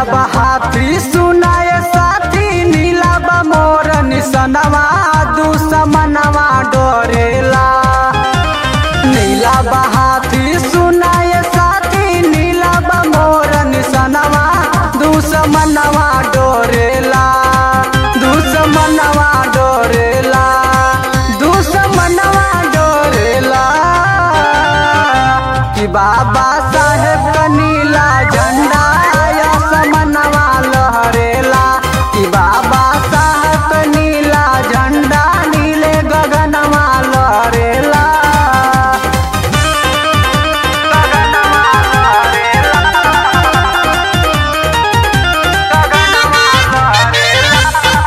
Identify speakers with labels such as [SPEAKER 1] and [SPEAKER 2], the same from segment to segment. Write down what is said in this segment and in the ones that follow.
[SPEAKER 1] हाथी सुनाए साथी नीला बा मोर निसनवा दुश्मनवा डोरेला। नीला बा हाथी सुनाए साथी नीला बा मोर निसनवा दुश्मनवा डोरेला। दुश्मनवा डोरेला दुश्मनवा डोरेला कि बाबा साहेब का नीला झंडा समनवा लहरेला। कि बाबा साहब का नीला झंडा नीले गगनवा लहरेला। गगनवा लहरेला गगनवा लहरेला।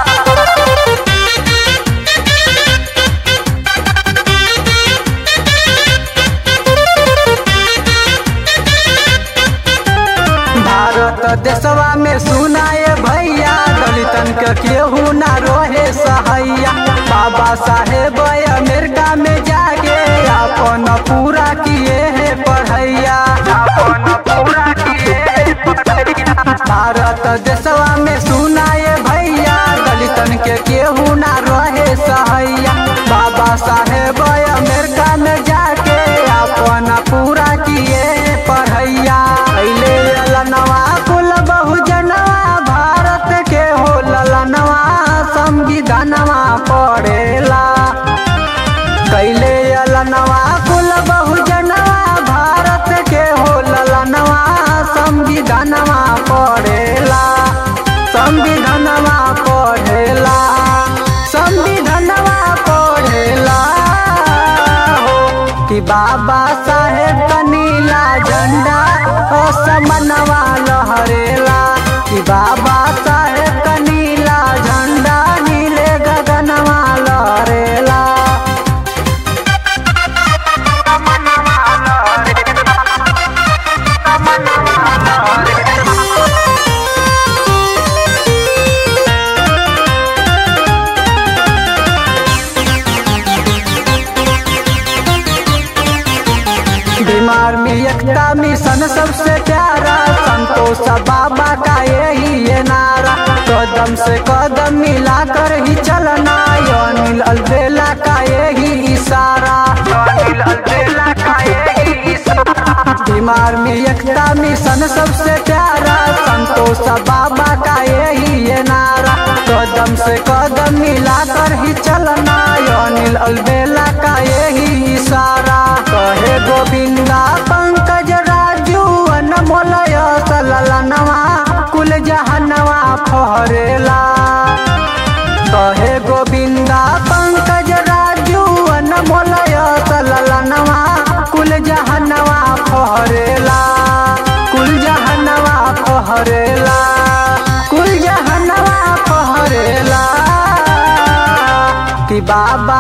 [SPEAKER 1] भारत देशवा में सुनाए भैया दलितन के केहू ना रोहे सहैया। बाबा साहेब अमेरिका में जाके अपन पूरा किए है पढ़ैया। अपन पूरा किए है पढ़ैया। भारत देशवा में सुनाए भैया दलितन के केहू ना रोहे सहैया। बाबा साहेब अमेरिका में जाके अपन पूरा किए पढ़ैया। पहले ललनवा कुल बहुजनवा भारत के हो ललनवा संविधानवा पढ़ेला। कैले ललनवा कुल बहुजनवा भारत के हो ललनवा संविधानवा पढ़ेला। संविधानवा पढ़ेला संविधानवा पढ़ेला हो कि बाबा साहेब का नीला झंडा समनवा लहरेला। कि बाबा साहेब का नीला झंडा नीले गगनवा लहरेला। बीमार में एकता मिशन सबसे प्यारा संतोष बाबा का यही है नारा। कदम से कदम मिलाकर ही चलना अनिल अलबेला का यही इशारा। अनिल अलबेला का यही इशारा। बीमार में एकता मिशन सबसे प्यारा संतोष बाबा का यही है नारा। कदम से कदम मिलाकर ही चलना अनिल अलबेला का यही इशारा। कहे गोविंदा पंकज राजू अनमोलय सललनवा कुल जहनवा फहरेला। कहे गोविंदा पंकज राजू अनमोलय सललनवा कुल जहनवा फहरेला। कुल जहनवा फहरेला कुल जहनवा फहरेला। कि बाबा